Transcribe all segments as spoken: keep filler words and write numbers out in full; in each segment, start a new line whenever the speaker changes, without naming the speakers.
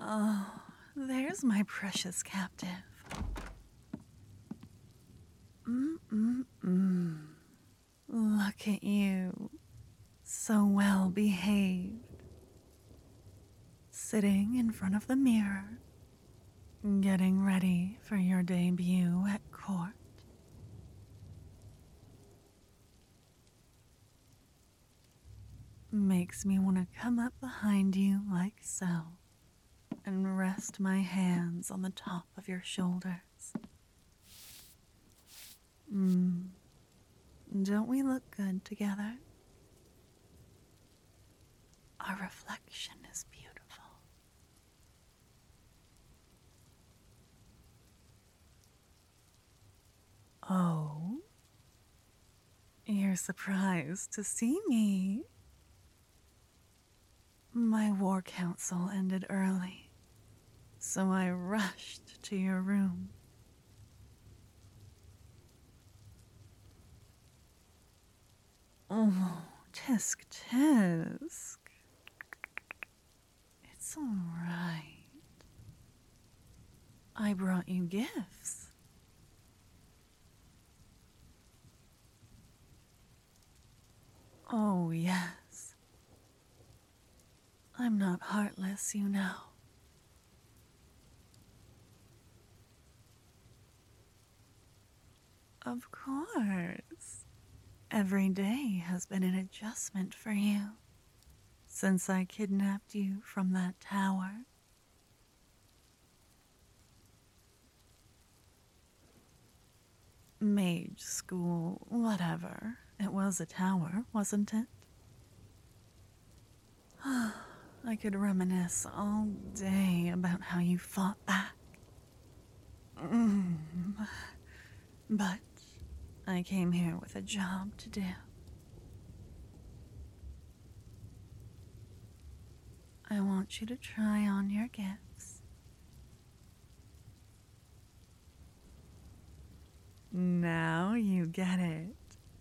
Oh, there's my precious captive. Mm-mm-mm. Look at you, so well behaved. Sitting in front of the mirror, getting ready for your debut at court. Makes me want to come up behind you like so and rest my hands on the top of your shoulders. Mmm, don't we look good together? Our reflection is beautiful. Oh, you're surprised to see me. My war council ended early, so I rushed to your room. Oh, tisk tisk. It's all right. I brought you gifts. Oh, yes. I'm not heartless, you know. Of course. Every day has been an adjustment for you since I kidnapped you from that tower. Mage school, whatever. It was a tower, wasn't it? I could reminisce all day about how you fought back. Mm. But I came here with a job to do. I want you to try on your gifts. Now you get it.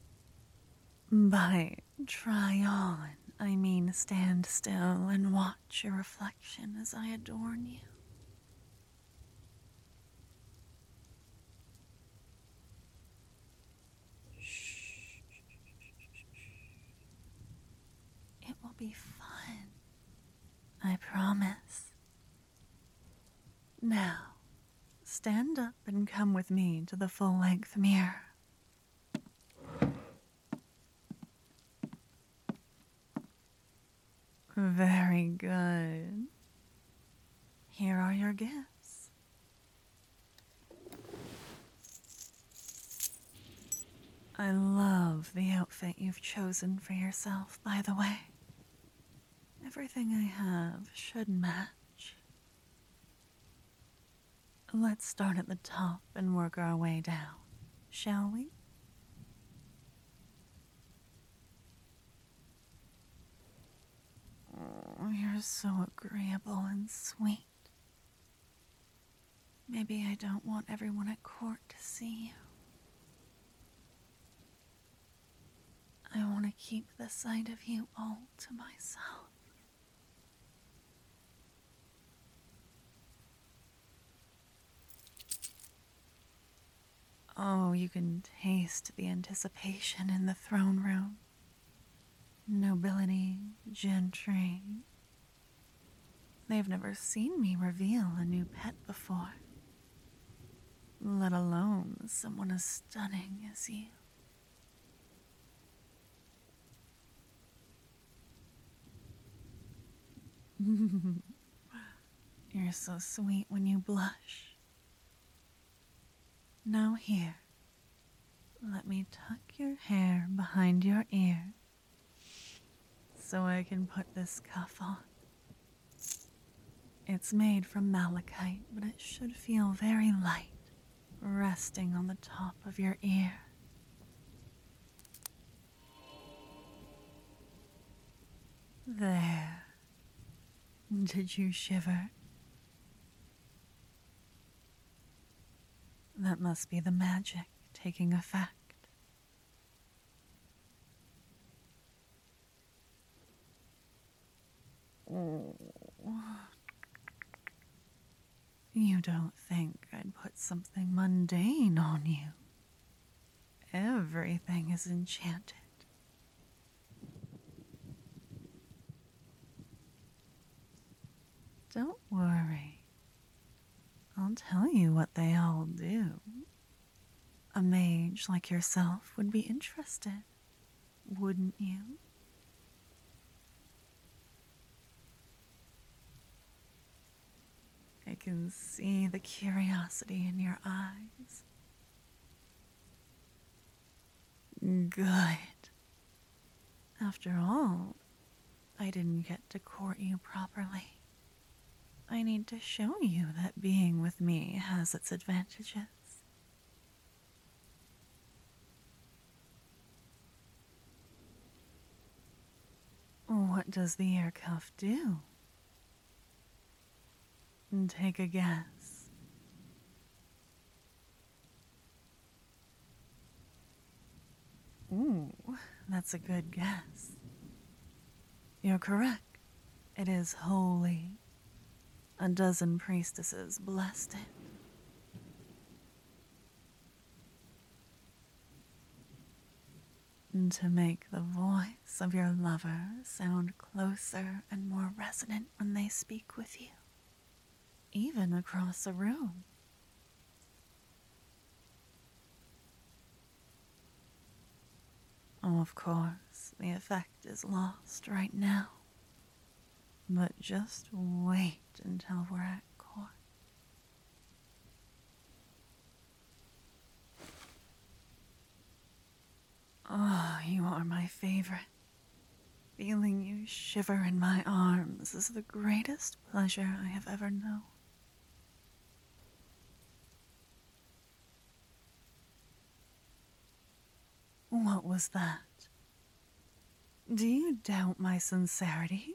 By try on, I mean stand still and watch your reflection as I adorn you. Shh. It will be fun. I promise. Now, stand up and come with me to the full-length mirror. Very good. Here are your gifts. I love the outfit you've chosen for yourself, by the way. Everything I have should match. Let's start at the top and work our way down, shall we? Oh, you're so agreeable and sweet. Maybe I don't want everyone at court to see you. I want to keep the sight of you all to myself. Oh, you can taste the anticipation in the throne room. Nobility, gentry. They've never seen me reveal a new pet before, let alone someone as stunning as you. You're so sweet when you blush. Now here, let me tuck your hair behind your ear so I can put this cuff on. It's made from malachite, but it should feel very light, resting on the top of your ear. There. Did you shiver? That must be the magic taking effect. Oh. You don't think I'd put something mundane on you. Everything is enchanted. Don't worry. I'll tell you what they all do. A mage like yourself would be interested, wouldn't you? I can see the curiosity in your eyes. Good. After all, I didn't get to court you properly. I need to show you that being with me has its advantages. What does the ear cuff do? Take a guess. Ooh, that's a good guess. You're correct. It is holy. A dozen priestesses blessed it. And to make the voice of your lover sound closer and more resonant when they speak with you, even across a room. Oh, of course, the effect is lost right now. But just wait until we're at court. Oh, you are my favorite. Feeling you shiver in my arms is the greatest pleasure I have ever known. What was that? Do you doubt my sincerity?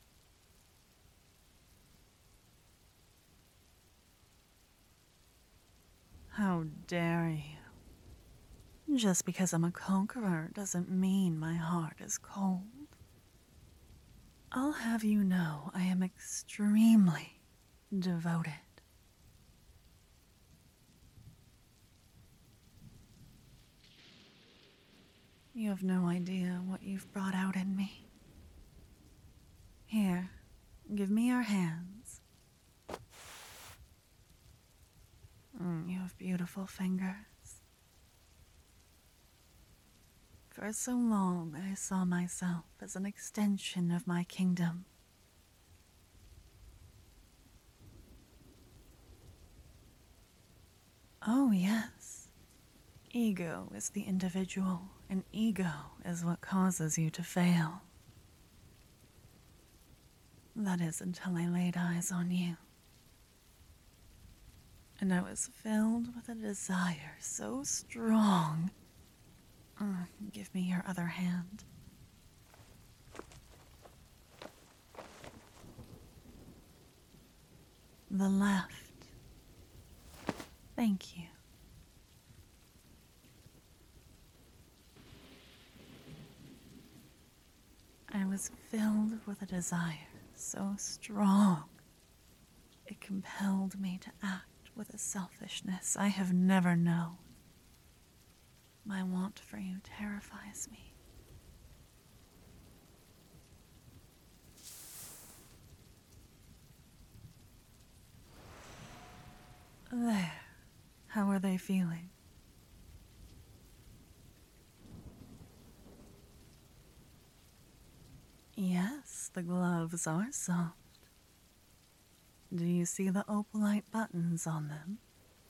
How dare you? Just because I'm a conqueror doesn't mean my heart is cold. I'll have you know I am extremely devoted. You have no idea what you've brought out in me. Here, give me your hands. Mm, you have beautiful fingers. For so long, I saw myself as an extension of my kingdom. Oh, yes. Ego is the individual, and ego is what causes you to fail. That is until I laid eyes on you. And I was filled with a desire so strong. Uh, give me your other hand. The left. Thank you. I was filled with a desire so strong. It compelled me to act with a selfishness I have never known. My want for you terrifies me. There. How are they feeling? Yes, the gloves are soft. Do you see the opalite buttons on them?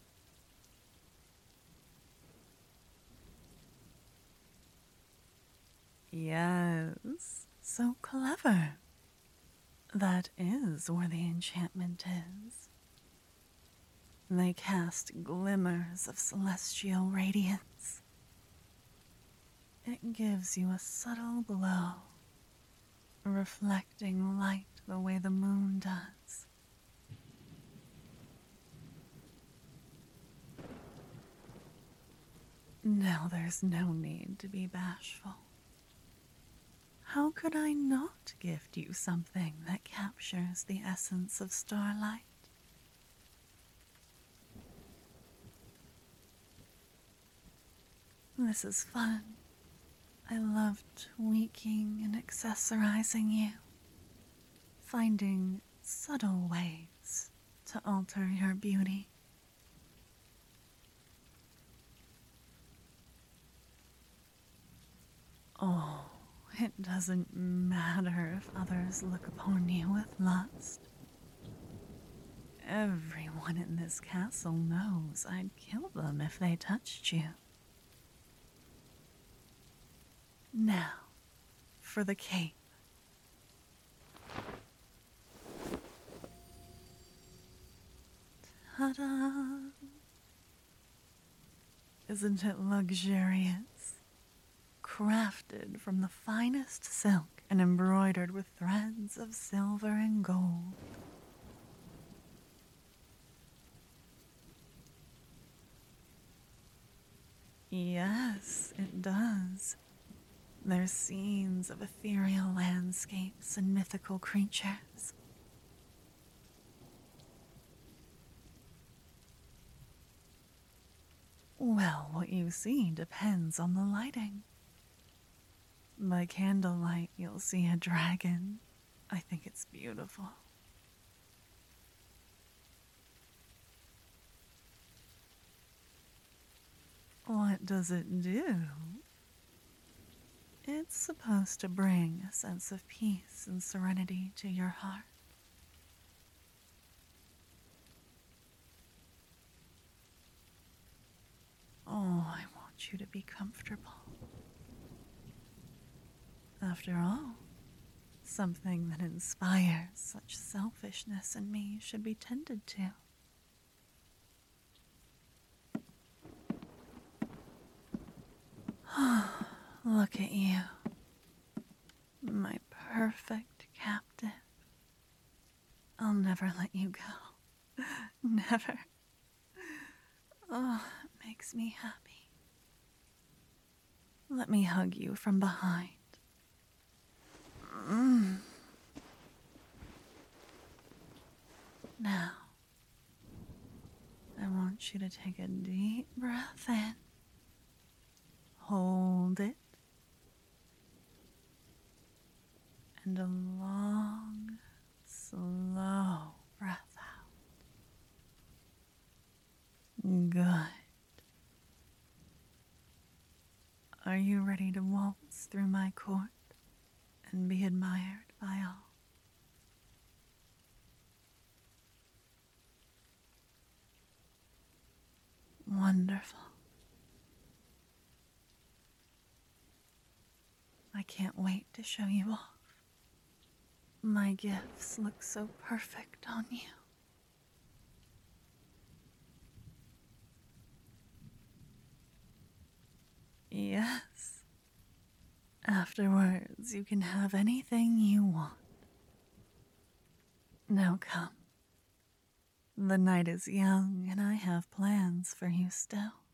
Yes, so clever. That is where the enchantment is. They cast glimmers of celestial radiance. It gives you a subtle glow, reflecting light the way the moon does. Now there's no need to be bashful. How could I not gift you something that captures the essence of starlight? This is fun. I love tweaking and accessorizing you, finding subtle ways to alter your beauty. Oh, it doesn't matter if others look upon you with lust. Everyone in this castle knows I'd kill them if they touched you. Now, for the cape. Ta-da! Isn't it luxurious? Crafted from the finest silk and embroidered with threads of silver and gold. Yes, it does. There's scenes of ethereal landscapes and mythical creatures. Well, what you see depends on the lighting. By candlelight, you'll see a dragon. I think it's beautiful. What does it do? It's supposed to bring a sense of peace and serenity to your heart. Oh, I want you to be comfortable. After all, something that inspires such selfishness in me should be tended to. Look at you, my perfect captive. I'll never let you go. Never. Oh, it makes me happy. Let me hug you from behind. Mm. Now, I want you to take a deep breath in. Hold it. And a long, slow breath out. Good. Are you ready to waltz through my court and be admired by all? Wonderful. I can't wait to show you off. My gifts look so perfect on you. Yes. Afterwards, you can have anything you want. Now come. The night is young, and I have plans for you still.